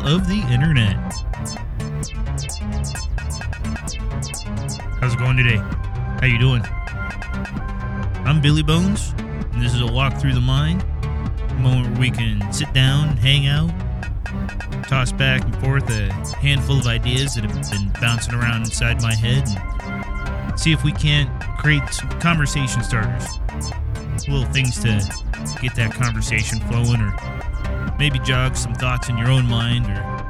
of the internet. How's it going today? How you doing? I'm Billy Bones, and this is a walk through the mind, a moment where we can sit down, hang out, toss back and forth a handful of ideas that have been bouncing around inside my head, and see if we can't create some conversation starters. Little things to get that conversation flowing, or maybe jog some thoughts in your own mind,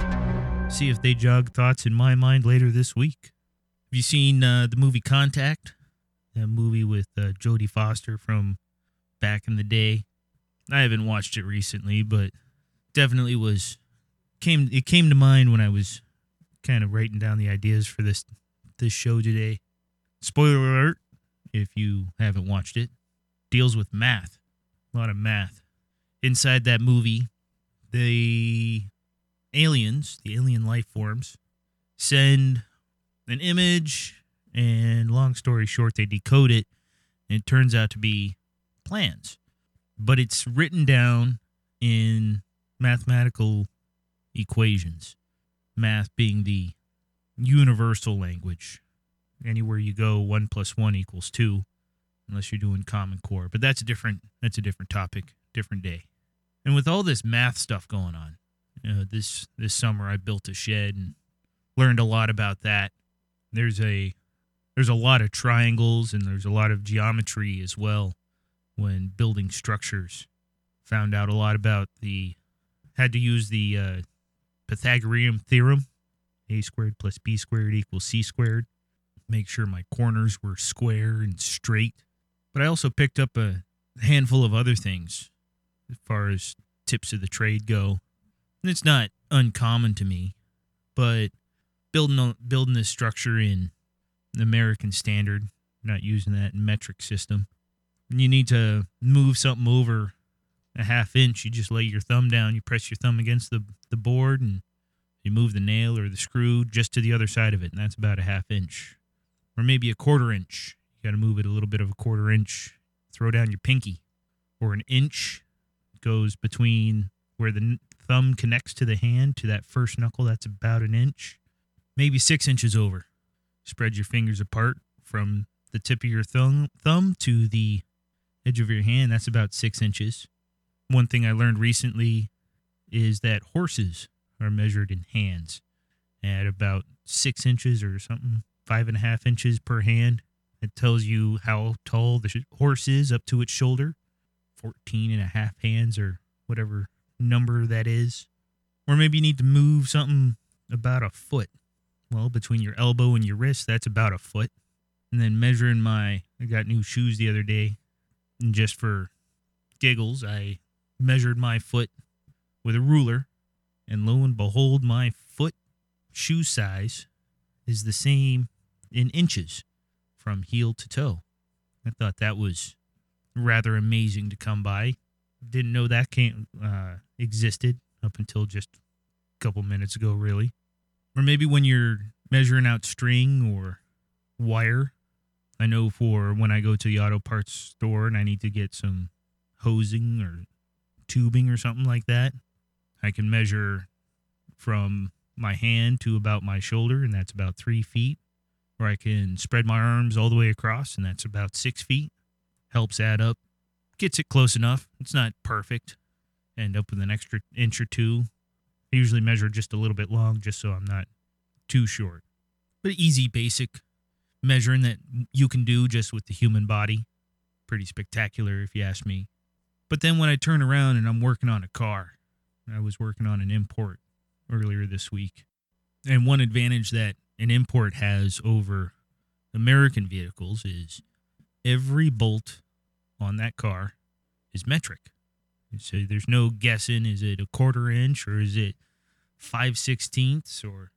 or see if they jog thoughts in my mind later this week. Have you seen the movie Contact? That movie with Jodie Foster from back in the day. I haven't watched it recently, but definitely came to mind when I was kind of writing down the ideas for this show today. Spoiler alert, if you haven't watched it, deals with math. A lot of math. Inside that movie, the aliens, the alien life forms, send an image, and long story short, they decode it, and it turns out to be plans. But it's written down in mathematical equations. Math being the universal language. Anywhere you go, 1 + 1 = 2, unless you're doing Common Core. But that's a different topic, different day. And with all this math stuff going on, this summer I built a shed and learned a lot about that. There's a lot of triangles and there's a lot of geometry as well when building structures. Found out a lot about had to use the Pythagorean theorem, a squared plus b squared equals c squared. Make sure my corners were square and straight. But I also picked up a handful of other things as far as tips of the trade go. And it's not uncommon to me, but building this structure in the American Standard, not using that metric system. When you need to move something over a ½ inch, you just lay your thumb down, you press your thumb against the board, and you move the nail or the screw just to the other side of it, and that's about a ½ inch. Or maybe a 1/4 inch. You got to move it a little bit of a 1/4 inch. Throw down your pinky. Or an inch goes between where the thumb connects to the hand to that first knuckle. That's about an inch. Maybe 6 inches over. Spread your fingers apart from the tip of your thumb to the edge of your hand. That's about 6 inches. One thing I learned recently is that horses are measured in hands at about 6 inches or something, 5.5 inches per hand. It tells you how tall the horse is up to its shoulder, 14.5 hands or whatever number that is. Or maybe you need to move something about a foot. Well, between your elbow and your wrist, that's about a foot. And then measuring I got new shoes the other day, and just for giggles, I measured my foot with a ruler, and lo and behold, my foot shoe size is the same in inches from heel to toe. I thought that was rather amazing to come by. Didn't know that existed up until just a couple minutes ago, really. Or maybe when you're measuring out string or wire. I know for when I go to the auto parts store and I need to get some hosing or tubing or something like that, I can measure from my hand to about my shoulder, and that's about 3 feet. Or I can spread my arms all the way across, and that's about 6 feet. Helps add up. Gets it close enough. It's not perfect. End up with an extra inch or two. I usually measure just a little bit long, just so I'm not too short. But easy, basic measuring that you can do just with the human body. Pretty spectacular, if you ask me. But then when I turn around and I'm working on a car, I was working on an import earlier this week. And one advantage that an import has over American vehicles is every bolt on that car is metric. So there's no guessing, is it a 1/4 inch or is it 5/16 or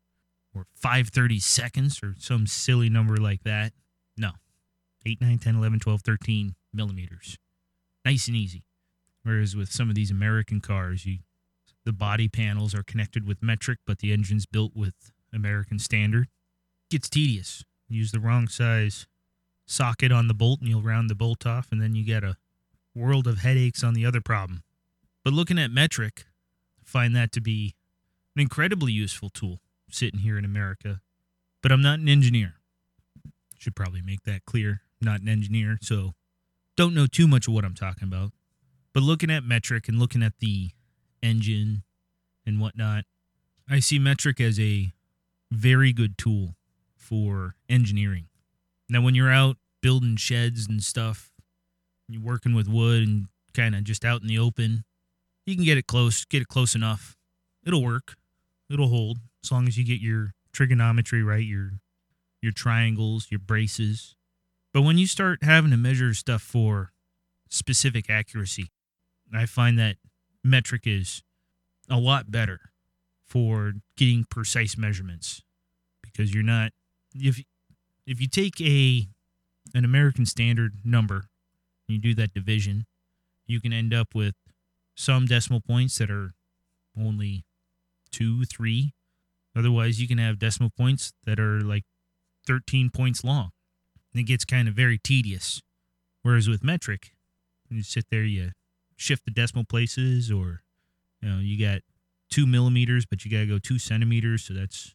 5/32 or some silly number like that? No. 8, 9, 10, 11, 12, 13 millimeters. Nice and easy. Whereas with some of these American cars, the body panels are connected with metric, but the engine's built with American Standard. Gets tedious. Use the wrong size socket on the bolt and you'll round the bolt off, and then you get a world of headaches on the other problem. But looking at metric, I find that to be An incredibly useful tool sitting here in America. But I'm not an engineer. Should probably make that clear. Not an engineer, so don't know too much of what I'm talking about. But looking at Metric and looking at the engine and whatnot, I see Metric as a very good tool for engineering. Now, when you're out building sheds and stuff, you're working with wood and kind of just out in the open, you can get it close enough. It'll work. It'll hold as long as you get your trigonometry right, your triangles, your braces. But when you start having to measure stuff for specific accuracy, I find that Metric is a lot better for getting precise measurements, because you're not, if you take an American Standard number and you do that division, you can end up with some decimal points that are only 2, 3. Otherwise, you can have decimal points that are like 13 points long. And it gets kind of very tedious. Whereas with Metric, you sit there, you shift the decimal places, or you got 2 millimeters, but you got to go 2 centimeters, so that's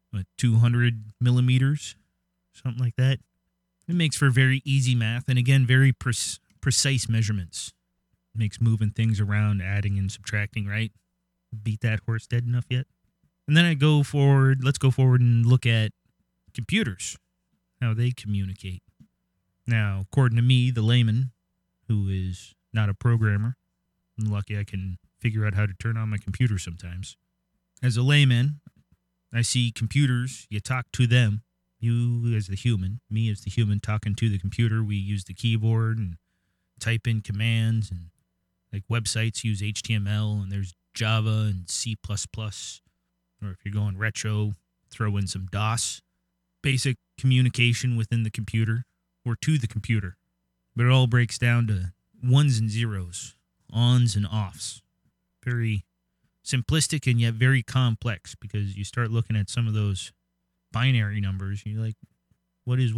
200 millimeters, something like that. It makes for very easy math, and again, very precise measurements. It makes moving things around, adding and subtracting, right? Beat that horse dead enough yet? And then let's go forward and look at computers, how they communicate. Now, according to me, the layman, who is not a programmer, I'm lucky I can figure out how to turn on my computer sometimes. As a layman, I see computers, you talk to them, you as the human, me as the human talking to the computer. We use the keyboard and type in commands, and like websites use HTML, and there's Java and C++, or if you're going retro, throw in some DOS. Basic communication within the computer or to the computer. But it all breaks down to ones and zeros, ons and offs. Very simplistic and yet very complex, because you start looking at some of those binary numbers, you're like, what is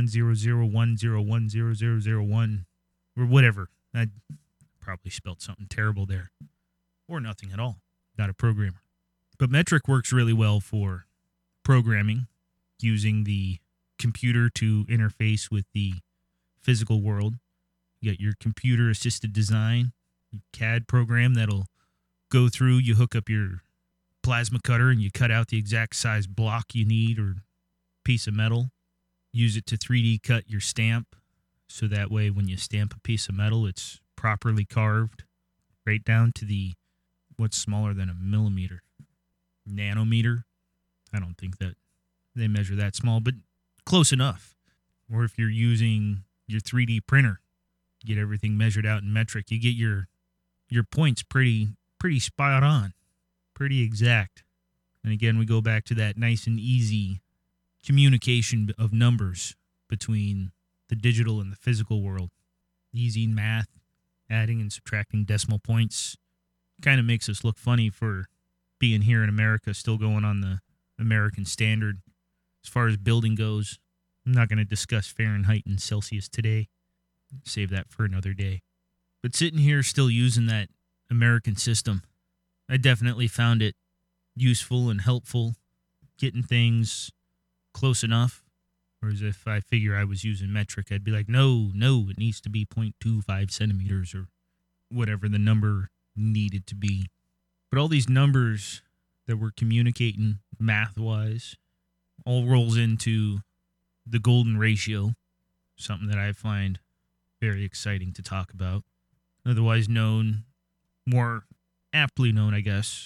1110010100001 or whatever? I probably spelled something terrible there. Or nothing at all. Not a programmer. But Metric works really well for programming, using the computer to interface with the physical world. You got your computer-assisted design, your CAD program that'll go through, you hook up your plasma cutter and you cut out the exact size block you need or piece of metal. Use it to 3D cut your stamp, so that way when you stamp a piece of metal, it's properly carved right down to the what's smaller than a millimeter. Nanometer. I don't think that they measure that small, but close enough. Or if you're using your 3D printer, get everything measured out in Metric, you get your points pretty spot on, pretty exact. And again, we go back to that nice and easy communication of numbers between the digital and the physical world. Easy math, adding and subtracting decimal points. Kind of makes us look funny for being here in America, still going on the American Standard. As far as building goes, I'm not going to discuss Fahrenheit and Celsius today. Save that for another day. But sitting here still using that American system, I definitely found it useful and helpful, getting things close enough. Whereas if I figure I was using Metric, I'd be like, no, it needs to be 0.25 centimeters or whatever the number needed to be. But all these numbers that we're communicating math-wise all rolls into the golden ratio, something that I find very exciting to talk about. Otherwise known, more aptly known, I guess,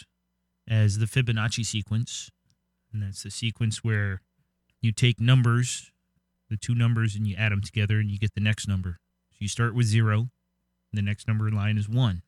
as the Fibonacci sequence. And that's the sequence where you take numbers, the two numbers, and you add them together and you get the next number. So you start with 0, and the next number in line is 1.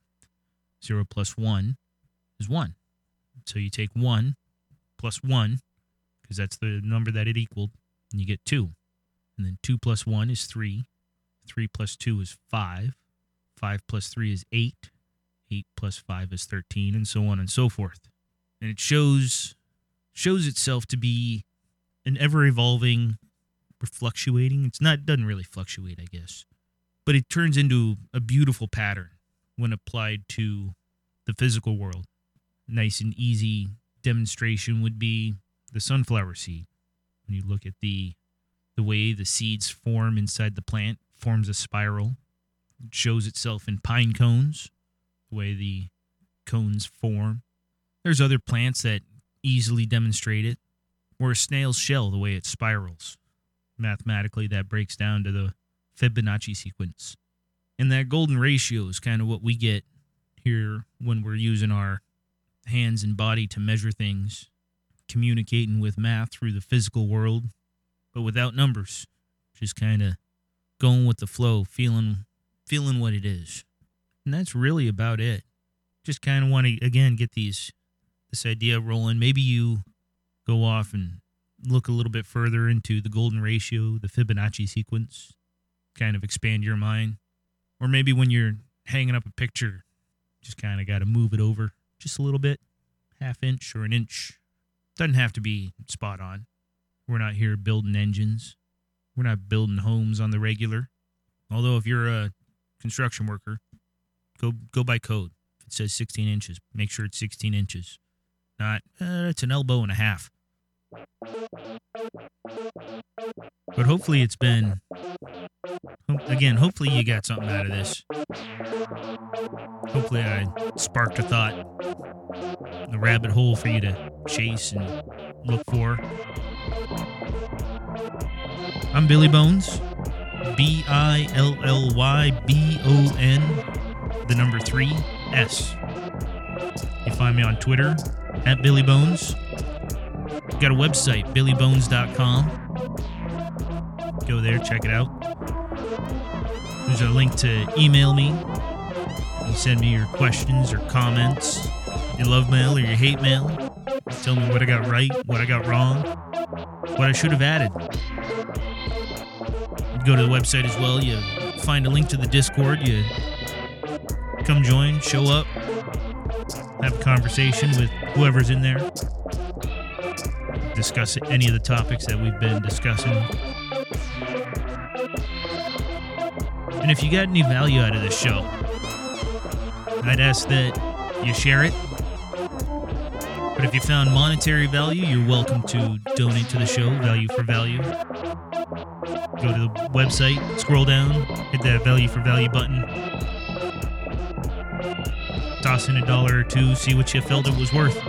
0 plus 1 is 1. So you take 1 plus 1, because that's the number that it equaled, and you get 2. And then 2 plus 1 is 3. 3 plus 2 is 5. 5 plus 3 is 8. 8 plus 5 is 13, and so on and so forth. And it shows itself to be an ever-evolving or fluctuating. It doesn't really fluctuate, I guess. But it turns into a beautiful pattern when applied to the physical world. Nice and easy demonstration would be the sunflower seed. When you look at the way the seeds form inside the plant, forms a spiral. It shows itself in pine cones, the way the cones form. There's other plants that easily demonstrate it, or a snail's shell, the way it spirals. Mathematically, that breaks down to the Fibonacci sequence. And that golden ratio is kind of what we get here when we're using our hands and body to measure things, communicating with math through the physical world, but without numbers. Just kind of going with the flow, feeling what it is. And that's really about it. Just kind of want to, again, get this idea rolling. Maybe you go off and look a little bit further into the golden ratio, the Fibonacci sequence, kind of expand your mind. Or maybe when you're hanging up a picture, just kind of got to move it over just a little bit, half inch or an inch. Doesn't have to be spot on. We're not here building engines. We're not building homes on the regular. Although if you're a construction worker, go by code. If it says 16 inches, make sure it's 16 inches. Not, it's an elbow and a half. But hopefully it's been, again, hopefully you got something out of this. Hopefully I sparked a thought, a rabbit hole for you to chase and look for. I'm Billy Bones, BILLYBON, the number 3, S. You find me on Twitter, @BillyBones. Got a website, billybones.com. Go there, check it out. There's a link to email me. You send me your questions or comments, your love mail or your hate mail. Tell me what I got right, what I got wrong, what I should have added. You go to the website as well. You find a link to the Discord. You come join, show up, have a conversation with whoever's in there. Discuss any of the topics that we've been discussing. And if you got any value out of this show, I'd ask that you share it. But if you found monetary value, you're welcome to donate to the show, value for value. Go to the website, scroll down, hit that value for value button. Toss in $1 or $2, see what you felt it was worth.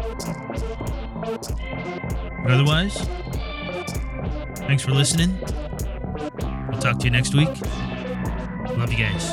But otherwise, thanks for listening. We'll talk to you next week. Love you guys.